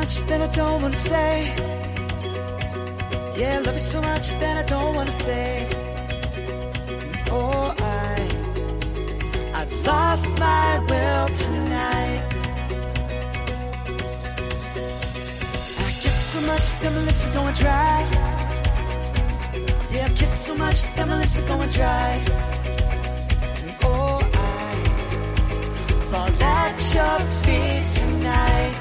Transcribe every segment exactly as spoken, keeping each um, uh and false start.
much that I don't wanna say. Yeah, I love you so much that I don't wanna say. Oh, I, I've lost my will tonight. I kiss so much that my lips are going dry. Yeah, I kiss so much that my lips are going dry. And oh, I fall at your feet tonight.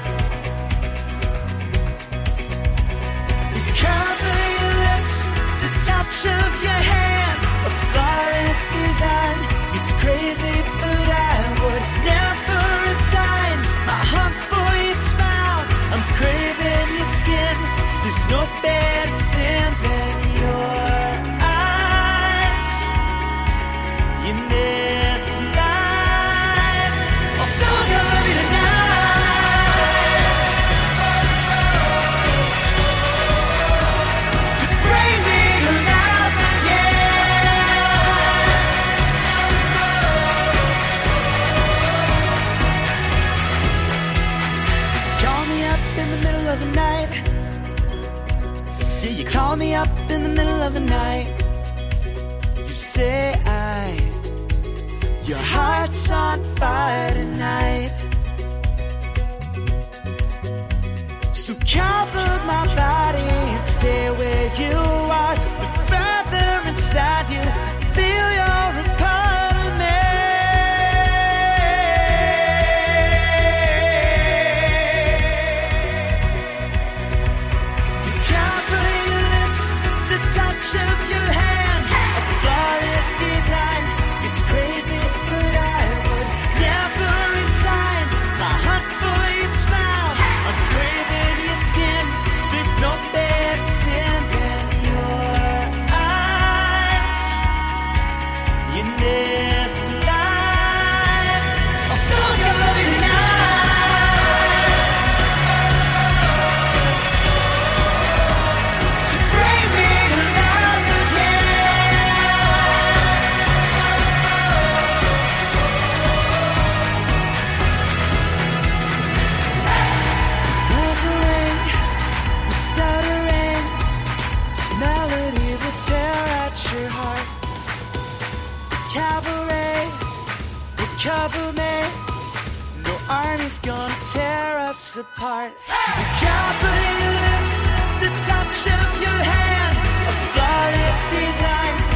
Cover your lips, the touch of your hand, a flawless design. It's crazy, but I would never resign. My hunt for your smile, I'm craving your skin. There's no better sin than your eyes. You miss life. Oh, someone's gonna love you tonight. Of the night, yeah, you call me up in the middle of the night. You say I, your heart's on fire tonight. So cover my body and stay where you are. But further inside you, feel you're a part of me. Of your hand, a flawless design. It's crazy, but I would never resign. My hunt for your smile, I'm craving your skin. There's no better sin than your eyes. You miss life. Oh, someone's gonna love you tonight. Cover me, no army's gonna tear us apart. The cover your lips, the touch of your hand, a flawless design.